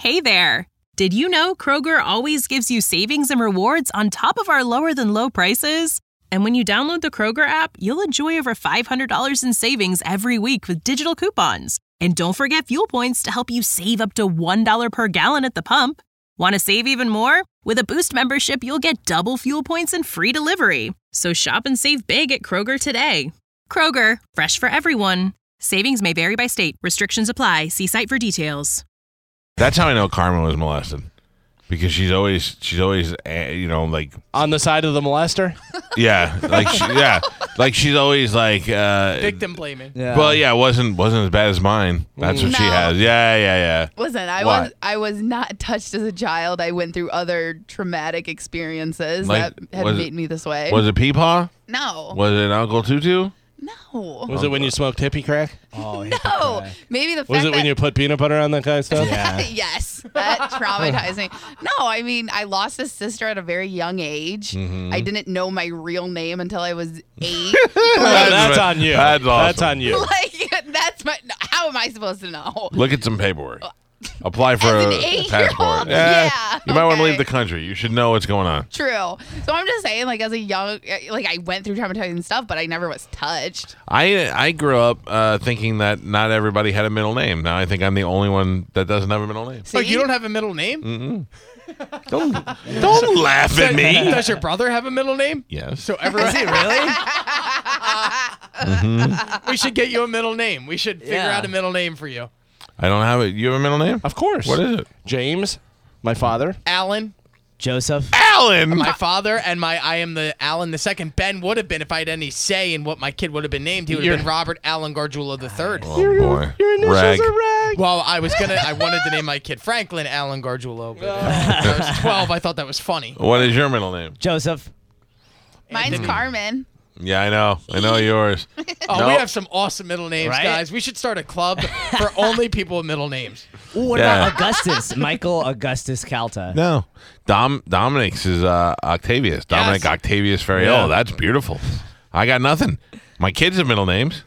Hey there! Did you know Kroger always gives you savings and rewards on top of our lower-than-low prices? And when you download the Kroger app, you'll enjoy over $500 in savings every week with digital coupons. And don't forget fuel points to help you save up to $1 per gallon at the pump. Want to save even more? With a Boost membership, you'll get double fuel points and free delivery. So shop and save big at Kroger today. Kroger, fresh for everyone. Savings may vary by state. Restrictions apply. See site for details. That's how I know Carmen was molested. Because she's always, like on the side of the molester. Yeah, like she's always like victim blaming. Yeah. Well, yeah, it wasn't as bad as mine. That's what she has. Yeah. Listen, I was not touched as a child. I went through other traumatic experiences that had made me this way. Was it Peepaw? No. Was it Uncle Tutu? No. Was it when you smoked hippie crack? Oh, no. Maybe the fact Was it when you put peanut butter on that kind of stuff? Yeah. Yes. That traumatized me. No, I mean, I lost a sister at a very young age. Mm-hmm. I didn't know my real name until I was 8. That's on you. That's awesome. That's on you. How am I supposed to know? Look at some paperwork. Apply for a passport. Yeah. You might want to leave the country. You should know what's going on. True. So I'm just saying, as a young, I went through traumatizing stuff, but I never was touched. I grew up thinking that not everybody had a middle name. Now I think I'm the only one that doesn't have a middle name. So you don't have a middle name? Mm-mm. Don't laugh at me. Does your brother have a middle name? Yes. So everyone. Is he really? We should get you a middle name. We should figure out a middle name for you. I don't have it. You have a middle name? Of course. What is it? James, my father. Alan. Joseph. Alan! My father, and I am the Alan the second. Ben would have been, if I had any say in what my kid would have been named, he would have been Robert Alan Gargiulo III. Oh, boy. Your initials are rag. Well, I wanted to name my kid Franklin Alan Gargiulo, but when I was 12, I thought that was funny. What is your middle name? Joseph. Mine's Carmen. Yeah, I know yours. Oh, we have some awesome middle names, Right? guys. We should start a club for only people with middle names. Ooh, what about Augustus? Michael Augustus Calta. No. Dominic's is Octavius. Dominic Octavius Ferriello. Yeah. That's beautiful. I got nothing. My kids have middle names.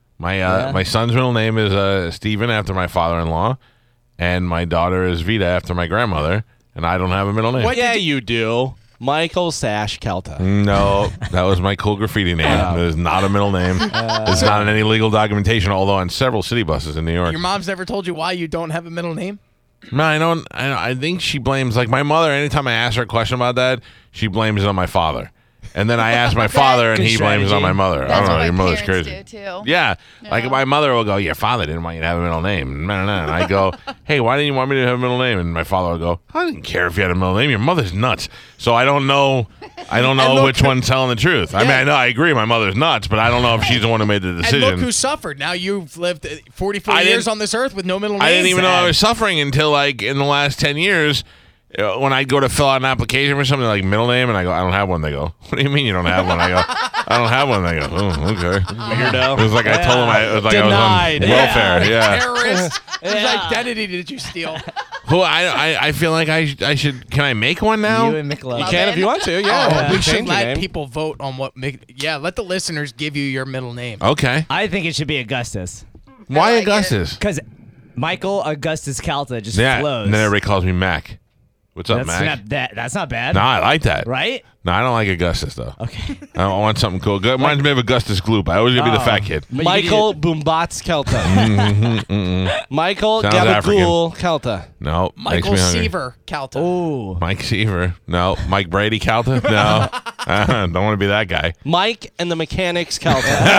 My son's middle name is Stephen after my father-in-law, and my daughter is Vita after my grandmother, and I don't have a middle name. Yeah, you do. Michael Sash Calta. No, that was my cool graffiti name. It is not a middle name. It's not in any legal documentation, although on several city buses in New York. Your mom's never told you why you don't have a middle name? No, I don't. I think she blames, like my mother, anytime I ask her a question about that, she blames it on my father. And then I ask my father, and he blames it on my mother. That's I don't know. what Your my mother's parents crazy. do, too. Yeah. Like my mother will go, your father didn't want you to have a middle name. And I go, hey, why didn't you want me to have a middle name? And my father will go, I didn't care if you had a middle name. Your mother's nuts. So I don't know which one's telling the truth. I mean, I know I agree my mother's nuts, but I don't know if she's the one who made the decision. And look who suffered. Now you've lived 44 years on this earth with no middle name. I didn't even know I was suffering until in the last 10 years. When I go to fill out an application for something like middle name, and I go, I don't have one. They go, what do you mean you don't have one? I go, I don't have one. They go, oh, okay. Weirdo. It was like I told them I was Denied. on welfare. Yeah. Terrorist. Whose identity did you steal? Who I feel like I should. Can I make one now? You and Michelob. You can if you want to, yeah. We should Change your let name. people vote on what let the listeners give you your middle name. Okay. I think it should be Augustus. Why like Augustus? Because Michael Augustus Calta just Yeah. flows. And then everybody calls me Mac. What's up, Mac? That's not bad. No, I like that. Right? No, I don't like Augustus though. Okay. I want something cool. Reminds me of Augustus Gloop. I always gonna be the fat kid. Michael Boombots Kelta. Michael Sounds Gabagool Kelta. No. Michael makes me hungry. Seaver, Calta. Ooh. Mike Seaver. No. Mike Brady Calta? No. Don't want to be that guy. Mike and the Mechanics Kelta.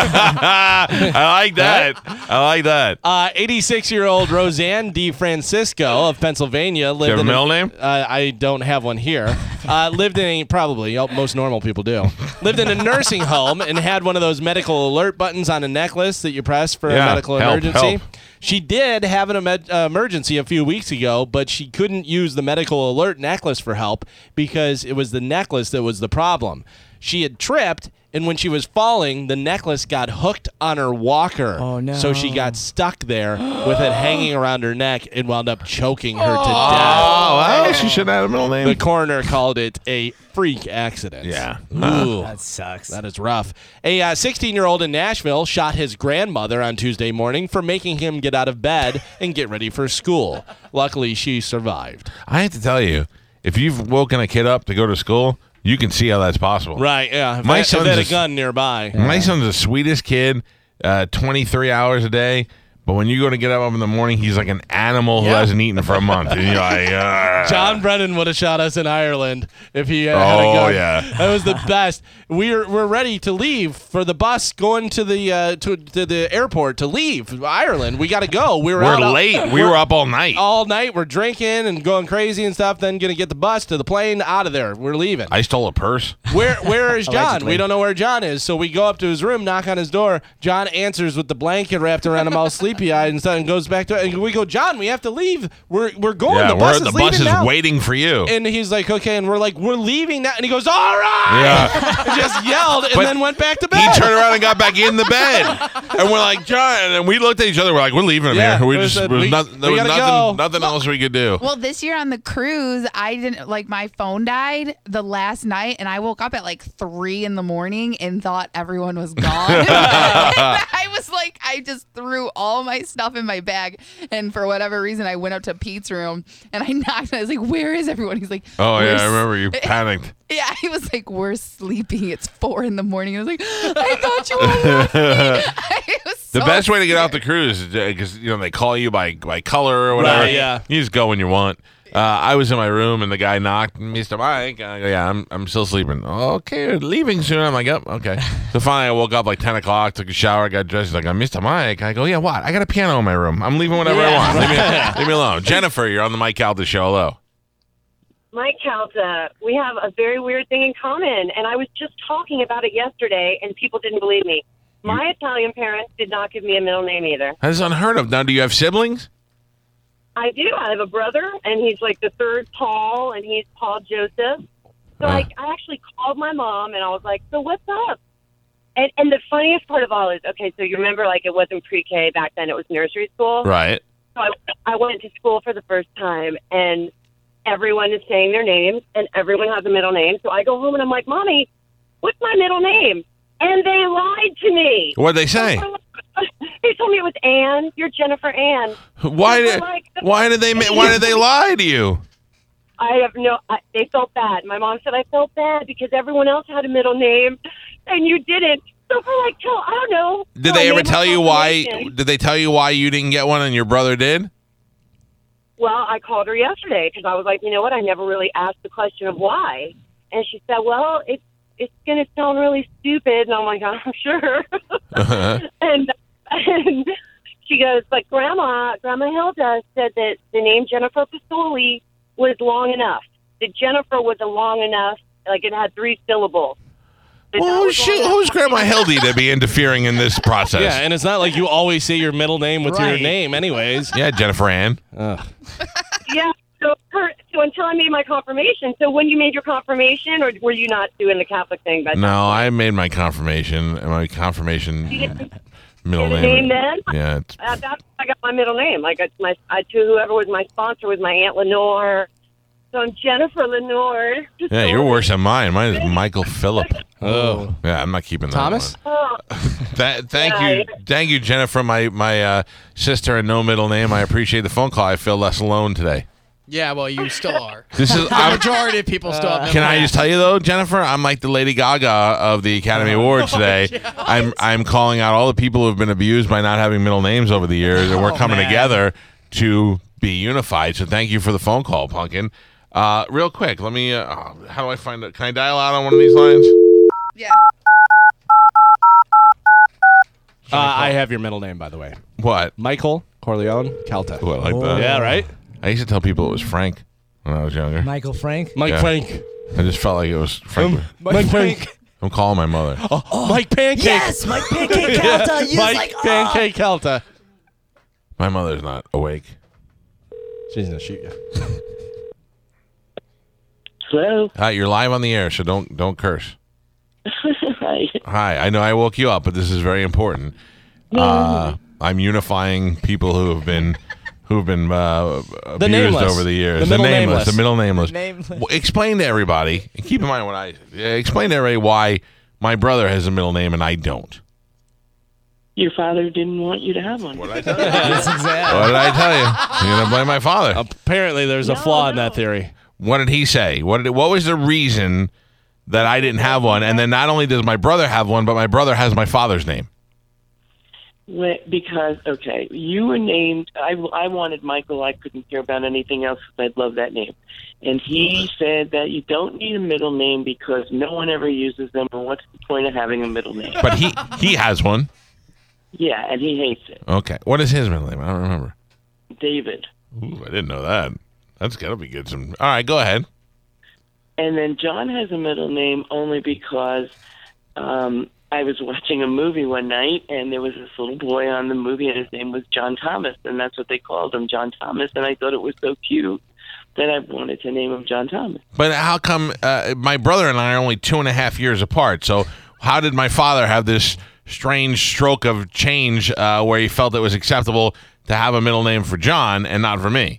I like that. I like that. 86-year-old Roseanne DeFrancisco of Pennsylvania lived Do you have a in middle name? I don't have one here. Lived in most normal people do. Lived in a nursing home and had one of those medical alert buttons on a necklace that you press for a medical emergency. Help. She did have an emergency a few weeks ago, but she couldn't use the medical alert necklace for help because it was the necklace that was the problem. She had tripped And when she was falling, the necklace got hooked on her walker. Oh, no. So she got stuck there with it hanging around her neck and wound up choking her to death. Oh, well, she should have had a middle name. The coroner called it a freak accident. Yeah. Ooh. That sucks. That is rough. A 16-year-old in Nashville shot his grandmother on Tuesday morning for making him get out of bed and get ready for school. Luckily, she survived. I have to tell you, if you've woken a kid up to go to school, you can see how that's possible. Right, yeah. My If they son's had a- a gun nearby. My son's the sweetest kid, 23 hours a day. But when you go to get up in the morning, he's like an animal who hasn't eaten for a month. And you're like, John Brennan would have shot us in Ireland if he had a Oh, gun. yeah. That was the best. We're ready to leave for the bus going to the to the airport to leave Ireland. We got to go. We're out late. We were up all night. all night. We're drinking and going crazy and stuff. Then gonna get the bus to the plane out of there. We're leaving. I stole a purse. Where is John? Allegedly. We don't know where John is. So we go up to his room, knock on his door. John answers with the blanket wrapped around him, all sleepy eyed and stuff, and goes back to it. And we go, John, we have to leave. We're going. Yeah, the bus the is bus leaving is now. waiting for you. And he's like, okay, and we're like, we're leaving now. And he goes, all right. Yeah. And just yelled and But then went back to He bed. turned around and got back in the bed. And we're like, John, and we looked at each other. We're like, we're leaving him Yeah, here. we said, we There was gotta go. nothing else we could do. Well, this year on the cruise, I didn't my phone died the last night, and I woke up at like 3 a.m. and thought everyone was gone. I was like, I just threw all my stuff in my bag, and for whatever reason, I went up to Pete's room and I knocked. And I was like, "Where is everyone?" He's like, Oh, "We're yeah, I remember you panicked. Yeah, he was like, "We're sleeping. It's 4 a.m." I was like, "I thought you all left me." It was The so best way to get off the scared. cruise is because they call you by color or whatever. Right, yeah. You just go when you want. I was in my room and the guy knocked, Mr. Mike. I go, yeah, I'm still sleeping. Okay, we're leaving soon. I'm like, yep, okay. So finally, I woke up like 10 o'clock, took a shower, got dressed. He's like, I'm Mr. Mike. I go, yeah, what? I got a piano in my room. I'm leaving whenever I want. Leave me alone. Jennifer, you're on the Mike Calta show. Hello. Mike Calta, we have a very weird thing in common, and I was just talking about it yesterday, and people didn't believe me. My Italian parents did not give me a middle name either. That's unheard of. Now, do you have siblings? I do. I have a brother, and he's like the third Paul, and he's Paul Joseph. So I actually called my mom, and I was like, so what's up? And the funniest part of all is, okay, so you remember, like, it wasn't pre-K back then. It was nursery school. Right. So I went to school for the first time, and everyone is saying their names, and everyone has a middle name. So I go home, and I'm like, Mommy, what's my middle name? And they lied to me. What'd they say? They told me it was Ann. You're Jennifer Ann. Why did they lie to you? I have they felt bad. My mom said I felt bad because everyone else had a middle name, and you didn't. So for like, I don't know. Did they ever tell you why? Did they tell you why you didn't get one and your brother did? Well, I called her yesterday because I was like, you know what? I never really asked the question of why, and she said, well, it's going to sound really stupid, and I'm like, I'm sure. And she goes, but Grandma Hilda said that the name Jennifer Pasoli was long enough. The Jennifer was a long enough, like it had 3 syllables. Well, who's Grandma Hildy to be interfering in this process? Yeah, and it's not like you always say your middle name with your Right. name anyways. Yeah, Jennifer Ann. Yeah. So until I made my confirmation. So when you made your confirmation, or were you not doing the Catholic thing? No, I made my confirmation. And my confirmation middle the name. name then? Yeah. That's I got my middle name. Like it's to whoever was my sponsor was my Aunt Lenore. So I'm Jennifer Lenore. Yeah, you're worse than mine. Mine is Michael Phillip. Oh. Yeah, I'm not keeping that Thomas? one. Oh, Thank you, Jennifer, my sister and no middle name. I appreciate the phone call. I feel less alone today. Yeah, well, you still are. This is. The majority of people still have Can I middle just tell you though, Jennifer? I'm like the Lady Gaga of the Academy Awards today. I'm calling out all the people who have been abused by not having middle names over the years, and we're coming man. together to be unified. So thank you for the phone call, Pumpkin. Real quick, let me. How do I find it? Can I dial out on one of these lines? Yeah. I have your middle name, by the way. What? Michael Corleone Calta. Oh, I like that. Yeah, right? I used to tell people it was Frank when I was younger. Michael Frank. Mike Yeah. Frank. I just felt like it was Frank. Mike Frank. I'm calling my mother. Mike Pancake. Yes, Mike Pancake Calta. You Mike like, Pancake Calta. My mother's not awake. She's gonna shoot you. Hello. You're live on the air, so don't curse. Hi. Hi. I know I woke you up, but this is very important. I'm unifying people who have been abused nameless. over the years. The middle nameless. The middle nameless. Nameless. Well, explain to everybody, and keep in mind explain to everybody why my brother has a middle name and I don't. Your father didn't want you to have one. What did I tell you? That's exactly. What did I tell you? You're gonna blame my father. Apparently, there's a flaw in that theory. What did he say? What was the reason that I didn't have one? And then not only does my brother have one, but my brother has my father's name. Because, okay, you were named, I wanted Michael. I couldn't care about anything else because I love that name. And he said that you don't need a middle name because no one ever uses them, and what's the point of having a middle name? But he has one. Yeah, and he hates it. Okay. What is his middle name? I don't remember. David. Ooh, I didn't know that. That's got to be good. All right, go ahead. And then John has a middle name only because I was watching a movie one night, and there was this little boy on the movie, and his name was John Thomas, and that's what they called him, John Thomas, and I thought it was so cute that I wanted to name him John Thomas. But how come my brother and I are only 2.5 years apart? So how did my father have this strange stroke of change where he felt it was acceptable to have a middle name for John and not for me?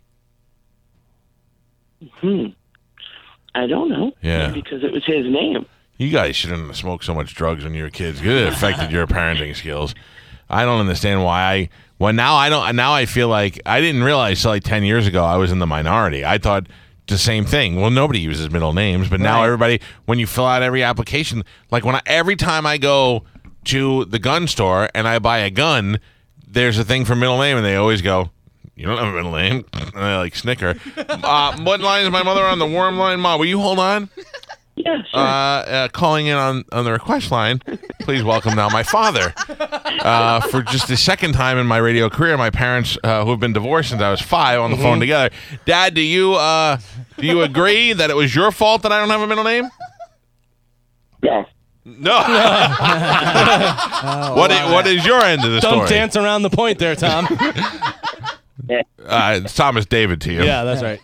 I don't know. Yeah. Because it was his name. You guys shouldn't have smoked so much drugs when you were kids. It affected your parenting skills. I don't understand why now I feel like I didn't realize till like 10 years ago I was in the minority. I thought the same thing. Well, nobody uses middle names, but now everybody, when you fill out every application, like every time I go to the gun store and I buy a gun, there's a thing for middle name, and they always go, "You don't have a middle name," and I like snicker. What line is my mother on? The warm line, Ma? Will you hold on? Yeah, sure. Calling in on the request line, please welcome now my father. For just the second time in my radio career, my parents, who have been divorced since I was 5, on the phone together. Dad, do you agree that it was your fault that I don't have a middle name? No. What is your end of the story? Don't dance around the point there, Tom. It's Thomas David to you. Yeah, that's right.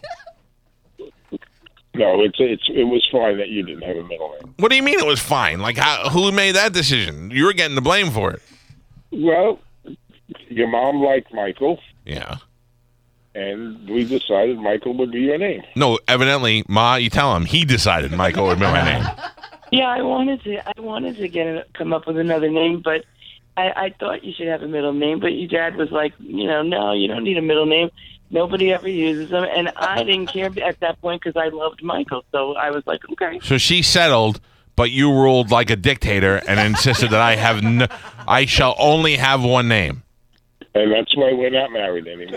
No, it was fine that you didn't have a middle name. What do you mean it was fine? Like, who made that decision? You were getting the blame for it. Well, your mom liked Michael. Yeah. And we decided Michael would be your name. No, evidently, Ma, you tell him he decided Michael would be my name. Yeah, I wanted to come up with another name, but I thought you should have a middle name. But your dad was like, no, you don't need a middle name. Nobody ever uses them, and I didn't care at that point because I loved Michael. So I was like, okay. So she settled, but you ruled like a dictator and insisted that I shall only have one name. And that's why we're not married anymore.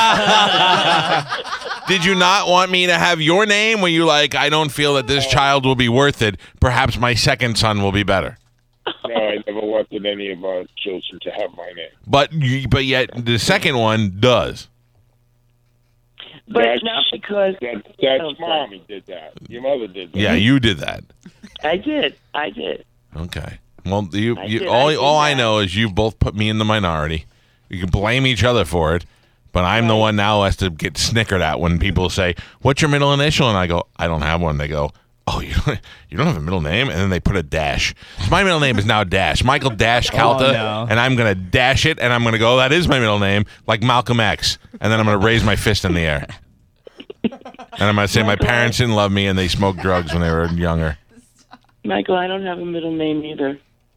Did you not want me to have your name? Were you like, I don't feel that this child will be worth it. Perhaps my second son will be better. No, I never wanted any of our children to have my name. But yet the second one does. But not because... That's Mommy did that. Your mother did that. Yeah, you did that. I did. Okay. Well, all I know is you both put me in the minority. You can blame each other for it, but I'm the one now who has to get snickered at when people say, "What's your middle initial?" And I go, "I don't have one." They go, "Oh, you don't have a middle name?" And then they put a dash. My middle name is now Dash. Michael Dash Calta, and I'm going to dash it, and I'm going to go, that is my middle name, like Malcolm X. And then I'm going to raise my fist in the air. And I'm going to say my parents didn't love me, and they smoked drugs when they were younger. Michael, I don't have a middle name either.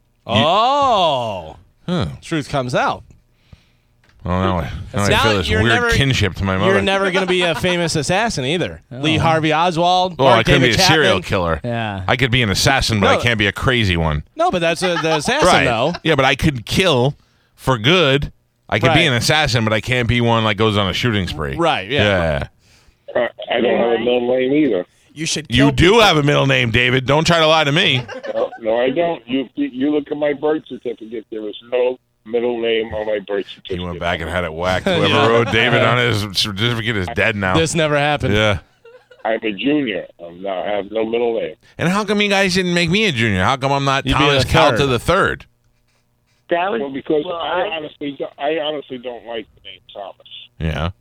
Truth comes out. Well, now I feel this weird kinship to my mother. You're never going to be a famous assassin either. Lee Harvey Oswald. Well, I David could be a Chapman. serial killer. Yeah. I could be an assassin, but I can't be a crazy one. No, but that's the assassin, right. though. Yeah, but I could kill for good. I could be Right. an assassin, but I can't be one that goes on a shooting spree. Right, yeah. I don't have a middle name either. You should. You do have a middle name, David. Don't try to lie to me. No, I don't. You look at my birth certificate. There is no middle name on my birth certificate. He went back and had it whacked. Whoever wrote David on his certificate is dead now. This never happened. Yeah. I'm a junior. I have no middle name. And how come you guys didn't make me a junior? How come I'm not You'd be Thomas the Calta third. the third? That was Well, because well, I honestly don't like the name Thomas. Yeah.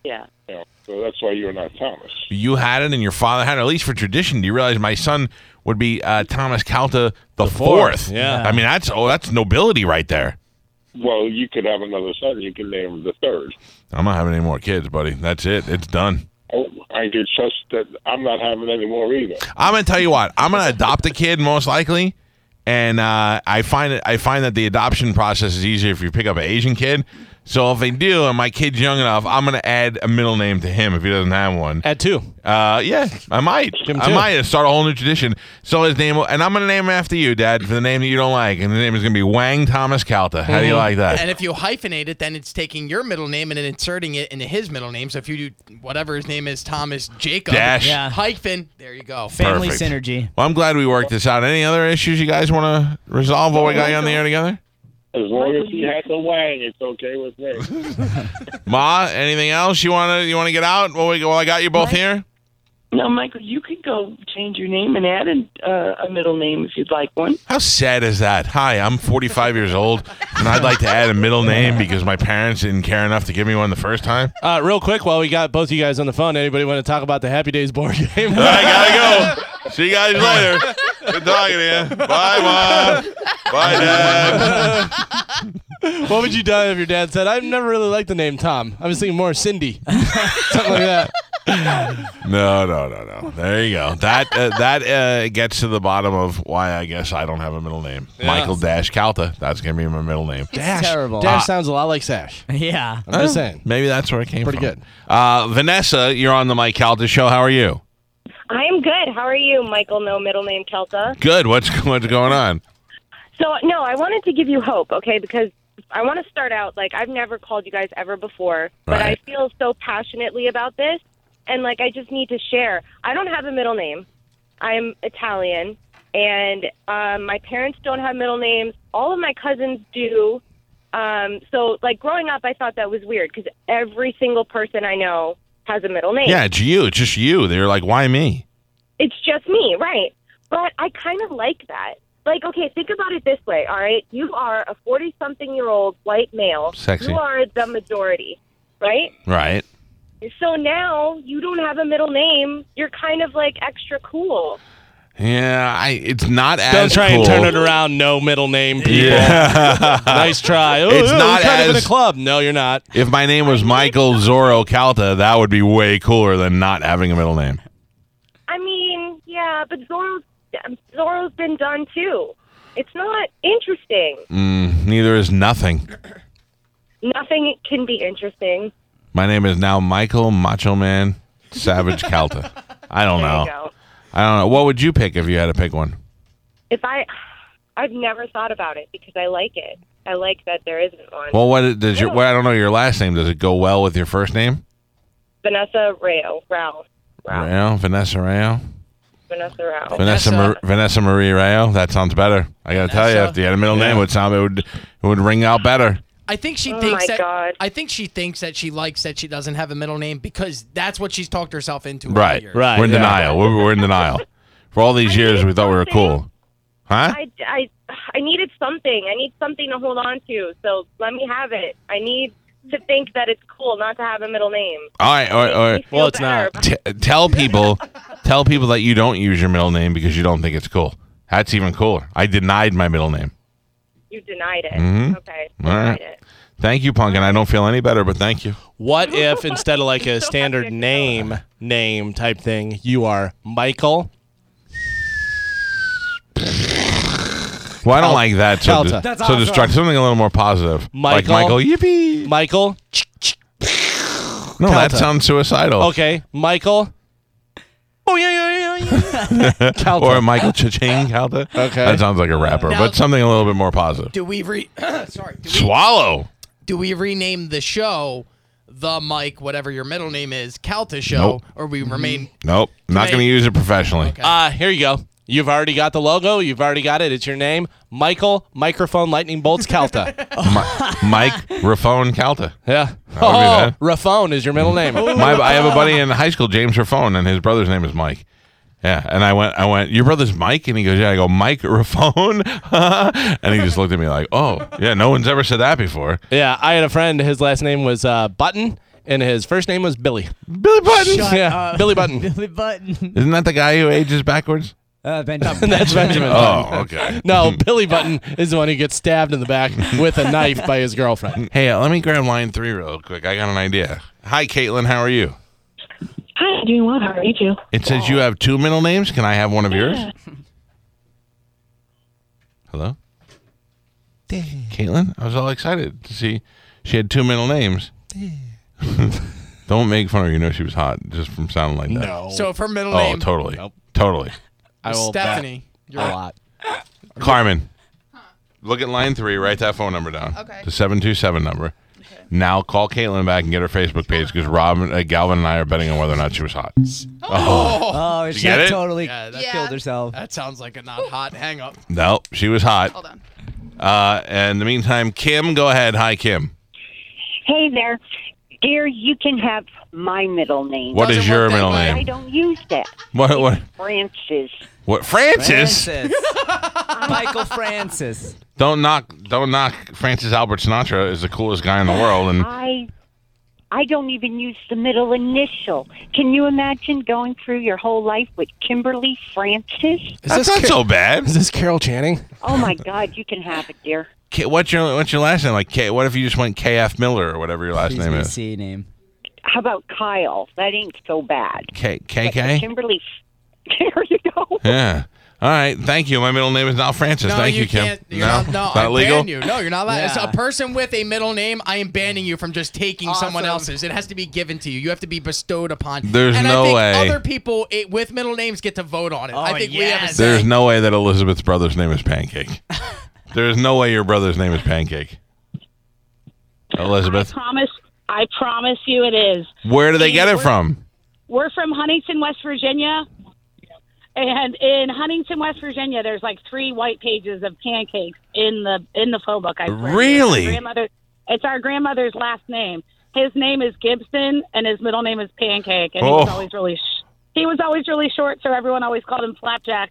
Yeah. So that's why you're not Thomas. You had it and your father had it, at least for tradition. Do you realize my son would be Thomas Calta the fourth? Yeah. I mean, that's nobility right there. Well, you could have another son. You can name him the third. I'm not having any more kids, buddy. That's it. It's done. Oh, I could trust that I'm not having any more either. I'm gonna tell you what. I'm gonna adopt a kid most likely, and I find that the adoption process is easier if you pick up an Asian kid. So if they do, and my kid's young enough, I'm gonna add a middle name to him if he doesn't have one. Add 2. Yeah, I might. I might start a whole new tradition. So his name, and I'm gonna name him after you, Dad, for the name that you don't like, and the name is gonna be Wang Thomas Calta. How do you like that? And if you hyphenate it, then it's taking your middle name and then inserting it into his middle name. So if you do whatever his name is, Thomas Jacob Dash. Yeah. hyphen, there you go. Family Perfect. synergy. Well, I'm glad we worked this out. Any other issues you guys want to resolve while we got you on the air together? As long as he has a wang, it's okay with me. Ma, anything else you want to get out while I got you both here? No, Michael, you could go change your name and add a middle name if you'd like one. How sad is that? Hi, I'm 45 years old, and I'd like to add a middle name because my parents didn't care enough to give me one the first time. Real quick, while we got both you guys on the phone, anybody want to talk about the Happy Days board game? I gotta go. See you guys later. Good talking to you. Bye, Mom. Bye, Dad. What would you do if your dad said, "I've never really liked the name Tom. I was thinking more Cindy," something like that? No. There you go. That gets to the bottom of why I guess I don't have a middle name. Yeah. Michael Dash Calta. That's gonna be my middle name. Dash. terrible. Dash sounds a lot like Sash. Yeah. I'm just saying. Maybe that's where it came Pretty from. good. Vanessa, you're on the Mike Calta show. How are you? I am good. How are you, Michael? No middle name Kelta. Good. What's going on? So, no, I wanted to give you hope, okay? Because I want to start out, like, I've never called you guys ever before, but Right. I feel so passionately about this, and, like, I just need to share. I don't have a middle name. I'm Italian, and my parents don't have middle names. All of my cousins do. So, like, growing up, I thought that was weird because every single person I know has a middle name. Yeah, it's you. It's just you. They're like, why me? It's just me, right? But I kind of like that. Like, okay, think about it this way, all right? You are a 40-something-year-old white male. Sexy. You are the majority, right? Right. So now you don't have a middle name. You're kind of, like, extra cool. Yeah, it's not as Don't try cool. and turn it around. No middle name, people. Yeah. Nice try. Oh, It's oh, not we're kind of in a as- club. No, you're not. If my name was Michael Zorro Calta, that would be way cooler than not having a middle name. I mean, yeah, but Zorro's been done, too. It's not interesting. Neither is nothing. Nothing can be interesting. My name is now Michael Macho Man Savage Calta. I don't There know. you go. I don't know. What would you pick if you had to pick one? I've never thought about it because I like it. I like that there isn't one. Well, what does your? Well, I don't know your last name. Does it go well with your first name? Vanessa Rao. Rayo, Vanessa Rayo, Vanessa Rao. Vanessa Marie Rayo. That sounds better. I gotta tell you, if you had a middle name, it would ring out better. I think she Oh thinks my that. God. I think she thinks that she likes that she doesn't have a middle name because that's what she's talked herself into. all Right, year. Right. We're in yeah. denial. We're in denial. For all these years, we thought we were cool. Huh? I needed something. I need something to hold on to. So let me have it. I need to think that it's cool not to have a middle name. All right. Makes me feel Well, it's better. not. Tell people that you don't use your middle name because you don't think it's cool. That's even cooler. I denied my middle name. You denied it. Mhm. Okay. All right. Denied it. Thank you, Punk, and I don't feel any better, but thank you. What if instead of like a So standard happy to name type thing, you are Michael? Well, I don't like that. So, Calta. That's so awesome. destructive. Something a little more positive. Like Michael. Michael, yippee. Michael? No, that Calta. sounds suicidal. Okay, Michael. Oh yeah. Calta. Or Michael Cha-Ching Calta. Okay. That sounds like a rapper, Now- but something a little bit more positive. Do we Swallow. do we rename the show the Mike, whatever your middle name is, Calta show, Nope. or we remain? Nope. Not going to use it professionally. Okay. Here you go. You've already got the logo. You've already got it. It's your name, Michael Microphone Lightning Bolts Calta. Mike-rophone Calta. Yeah. would be that. Raphone is your middle name. I have a buddy in high school, James Raphone, and his brother's name is Mike. Yeah, and I went, your brother's Mike? And he goes, yeah. I go, Mike-rophone? And he just looked at me like, oh, yeah, no one's ever said that before. Yeah, I had a friend. His last name was Button, and his first name was Billy. Billy Button. Yeah, Billy Button. Billy Button. Isn't that the guy who ages backwards? Benjamin. That's Benjamin. Oh, okay. No, Billy Button is the one who gets stabbed in the back with a knife by his girlfriend. Hey, let me grab line 3 real quick. I got an idea. Hi, Caitlin. How are you? Hi, doing well. How are you two? It says you have 2 middle names. Can I have one of yours? Hello? Caitlin? I was all excited to see she had 2 middle names. Don't make fun of her. You know she was hot just from sounding like that. No. So if her middle name Totally. Nope. Totally. I will Stephanie. bet a lot. Carmen, look at line 3. Write that phone number down. Okay. The 727 number. Now call Caitlin back and get her Facebook page because Galvin and I are betting on whether or not she was hot. Oh, Did you she get it? totally Yeah, that- killed herself. That sounds like a not hot hang up. No, she was hot. Hold on. In the meantime, Kim, go ahead. Hi, Kim. Hey there. Dear, you can have my middle name. What is Doesn't your work that middle way. I name? don't use that. What? Francis. What? Francis? Michael Francis. Don't knock Francis Albert Sinatra is the coolest guy in the world. And I don't even use the middle initial. Can you imagine going through your whole life with Kimberly Francis? that's not so bad. Is this Carol Channing? Oh my God, you can have it, dear. What's your last name? Like What if you just went KF Miller or whatever your last name is? C name. How about Kyle? That ain't so bad. KK? Kimberly. There you go. Yeah. All right. Thank you. My middle name is now Francis. No, Thank you you, Kim. can't. You're not, no, It's not I illegal? ban you. No, you're not allowed. As Yeah. a person with a middle name, I am banning you from just taking someone Awesome. else's. It has to be given to you. You have to be bestowed upon. There's and no I think way. other people with middle names get to vote on it. I Oh, think we have a yes. say. There's no way that Elizabeth's brother's name is Pancake. There's no way your brother's name is Pancake. Elizabeth, I promise you it is. where do they get it from? We're from Huntington, West Virginia. And in Huntington, West Virginia, there's like 3 white pages of pancakes in the phone book. I swear. Really? It's our grandmother's last name. His name is Gibson, and his middle name is Pancake. And Oh. he was always really short, so everyone always called him Flapjack.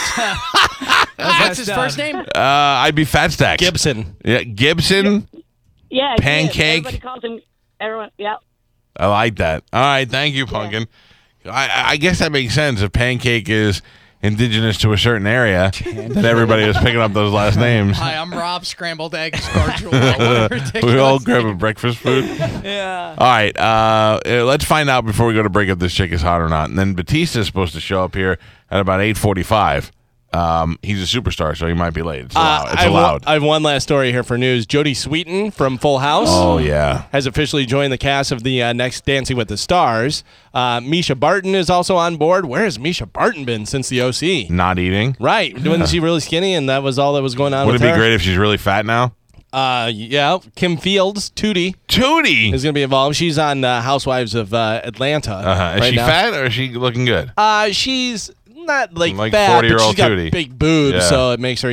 What's his first name? I'd be Fat Stacks. Gibson. Yeah, Gibson. Yeah, he is. Pancake. Everybody calls him. Everyone. Yeah. I like that. All right, thank you, Pumpkin. I guess that makes sense. If Pancake is indigenous to a certain area, that everybody is picking up those last names. Hi, I'm Rob. Scrambled eggs, Garjula. We all grab a breakfast food. Yeah. All right, let's find out before we go to break if this chick is hot or not. And then Batista is supposed to show up here at about 8:45. He's a superstar, so he might be late. It's allowed. I have one last story here for news. Jodie Sweetin from Full House. Oh, yeah. Has officially joined the cast of the next Dancing with the Stars. Misha Barton is also on board. Where has Misha Barton been since the OC? Not eating. Right. Wasn't she really skinny, and that was all that was going on Would with it be her? great if she's really fat now? Yeah. Kim Fields, Tootie, Tootie is going to be involved. She's on Housewives of Atlanta. Is right she now. fat or is she looking good? She's not like fat, fat, but but she's she's got Tootie. big boobs, Yeah. so it makes her,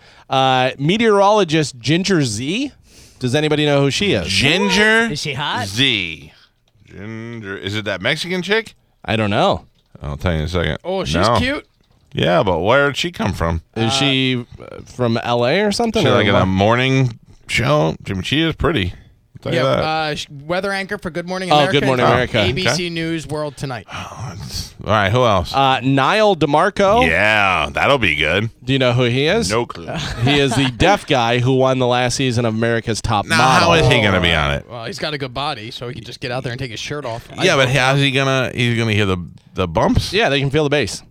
meteorologist Ginger Z. Does anybody know who she is? Ginger Is she hot? Z. Ginger. Is it that Mexican chick? I don't know. I'll tell you in a second. Oh, she's No. cute. Yeah, but where did she come from? Is she from L.A. or something? She or like in what? a morning show? I mean, she is pretty. I'll tell you that. Weather anchor for Good Morning Oh, America. Good Morning America. ABC Okay. News World Tonight. All right, who else? Niall DeMarco. Yeah, that'll be good. Do you know who he is? No clue. He is the deaf guy who won the last season of America's Top Now, Model. how is he going to be on it? Well, he's got a good body, so he can just get out there and take his shirt off. Yeah, but how's he gonna? He's gonna hear the bumps. Yeah, they can feel the bass.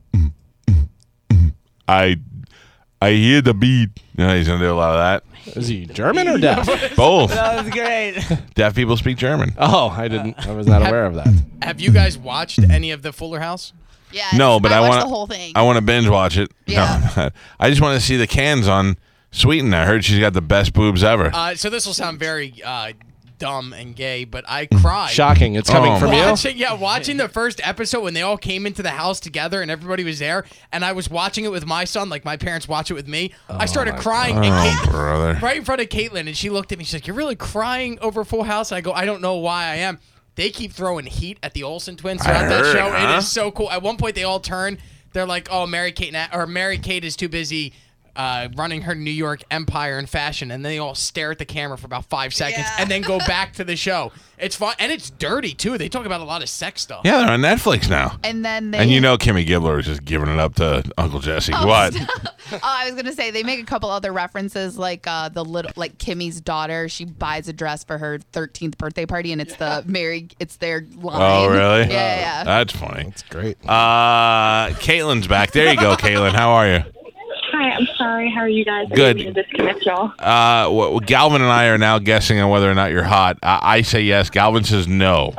I hear the beat. No, he's gonna do a lot of that. Is he German or deaf? Both. That was great. Deaf people speak German. Oh, I was not aware of that. Have you guys watched any of the Fuller House? Yeah. No, but I watched want the whole thing. I want to binge watch it. Yeah. No, I just want to see the cans on Sweeten. I heard she's got the best boobs ever. So this will sound very dumb and gay, but I cried. Shocking. It's coming Oh, from you? Watching the first episode when they all came into the house together and everybody was there, and I was watching it with my son, like my parents watch it with me. I started crying brother. right in front of Caitlin, and she looked at me. She's like, "You're really crying over Full House?" I go, "I don't know why I am." They keep throwing heat at the Olsen twins throughout that heard, show. huh? It is so cool. At one point, they all turn. They're like, "Oh, Mary Kate is too busy running her New York empire in fashion, and they all stare at the camera for about 5 seconds and then go back to the show. It's fun, and it's dirty, too. They talk about a lot of sex stuff. Yeah, they're on Netflix now. And then And you know Kimmy Gibbler is just giving it up to Uncle Jesse. Oh, What? I was gonna say they make a couple other references, like like Kimmy's daughter. She buys a dress for her 13th birthday party, and it's it's their line. Oh, really? Yeah. That's funny. That's great. Caitlin's back. There you go, Caitlin. How are you? Hi, I'm sorry. How are you guys? Good. I didn't mean to disconnect y'all. Galvin and I are now guessing on whether or not you're hot. I say yes. Galvin says no.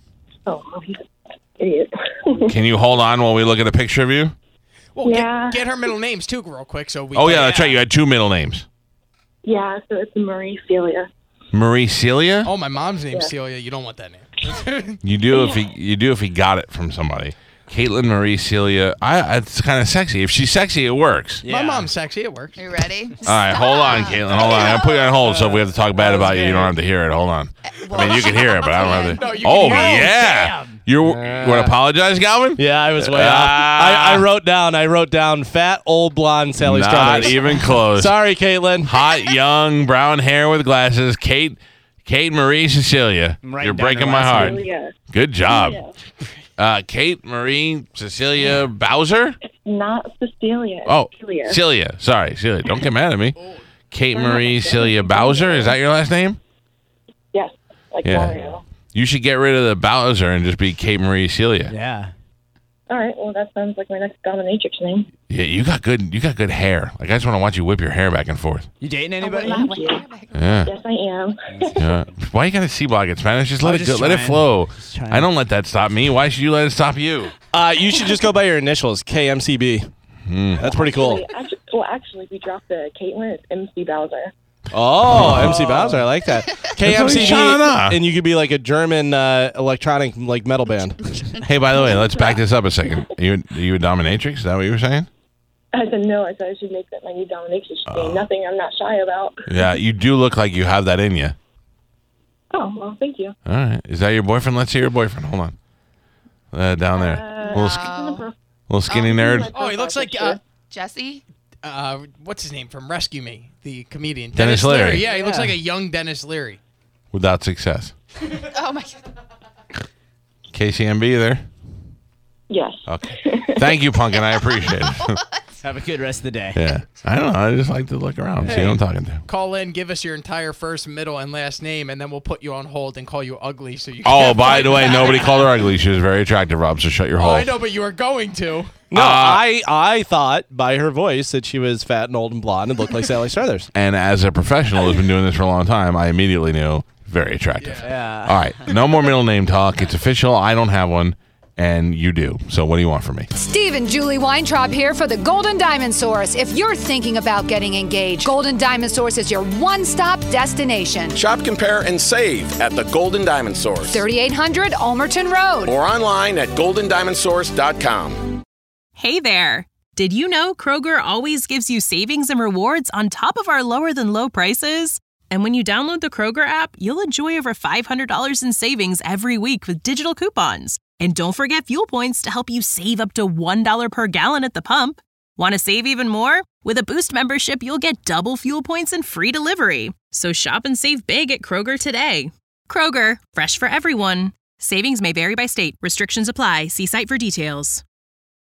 Oh, he's an idiot. Can you hold on while we look at a picture of you? Well, Yeah. get her middle names, too, real quick. So we. Oh, yeah, that's right. You had 2 middle names. Yeah, so it's Marie Celia. Marie Celia? Oh, my mom's name's Celia. You don't want that name. You do if he got it from somebody. Caitlin Marie Celia. It's kind of sexy. If she's sexy, it works. My mom's sexy. It works. Are you ready? All right, hold on, Caitlin. Hold on. I'll put you on hold, so if we have to talk bad about you, you don't have to hear it. Hold on. I mean, you can hear it, but I don't have to. No, you can hear it. Yeah. You want to apologize, Galvin? Yeah, I was way off. I wrote down fat, old, blonde Sally Not Struthers. even close. Sorry, Caitlin. Hot, young, brown hair with glasses. Kate Marie Cecilia. You're breaking my heart. Celia. Good job. Yeah. Kate Marie Cecilia Bowser? Not Cecilia. Oh, Celia. Celia. Sorry, Celia. Don't get mad at me. Kate Marie Celia Bowser. Is that your last name? Yes, like Yeah. Mario. You should get rid of the Bowser and just be Kate Marie Celia. Yeah. All right, well, that sounds like my next dominatrix name. Yeah, you got good hair. Like, I just want to watch you whip your hair back and forth. You dating anybody? Thank you. Yeah. Yes, I am. Yeah. Why you gotta C-block it, Spanish? Just let I'm it just go. Let it trying. flow. Just trying. I don't let that stop me. Why should you let it stop you? You should just go by your initials, KMCB. That's pretty cool. Actually, we dropped the Caitlin. It's MC Bowser. Oh, MC Bowser. I like that. KMCB, Shana. and you could be like a German electronic like metal band. Hey, by the way, let's back this up a second. Are you a dominatrix? Is that what you were saying? I said no. I said I should make that my new dominatrix name. Nothing I'm not shy about. Yeah, you do look like you have that in you. Oh, well, thank you. All right. Is that your boyfriend? Let's see your boyfriend. Hold on. Down there. Little skinny nerd. Oh, he looks like Jesse. What's his name from Rescue Me, the comedian. Dennis Leary. Yeah, he looks like a young Dennis Leary. Without success. Oh my God. KCMB, you there? Yes. Okay. Thank you, Punkin. I appreciate it. Have a good rest of the day. Yeah. I don't know. I just like to look around, see who I'm talking to. Call in, give us your entire first, middle, and last name, and then we'll put you on hold and call you ugly. So you. Oh, by the way, nobody called her ugly. She was very attractive, Rob, so shut your Oh, hole. I know, but you were going to. No, I thought by her voice that she was fat and old and blonde and looked like Sally Struthers. And as a professional who's been doing this for a long time, I immediately knew very attractive. Yeah. All right. No more middle name talk. It's official. I don't have one, and you do. So what do you want from me? Steve and Julie Weintraub here for the Golden Diamond Source. If you're thinking about getting engaged, Golden Diamond Source is your one-stop destination. Shop, compare, and save at the Golden Diamond Source. 3800 Almerton Road. Or online at goldendiamondsource.com. Hey there. Did you know Kroger always gives you savings and rewards on top of our lower than low prices? And when you download the Kroger app, you'll enjoy over $500 in savings every week with digital coupons. And don't forget fuel points to help you save up to $1 per gallon at the pump. Want to save even more? With a Boost membership, you'll get double fuel points and free delivery. So shop and save big at Kroger today. Kroger, fresh for everyone. Savings may vary by state. Restrictions apply. See site for details.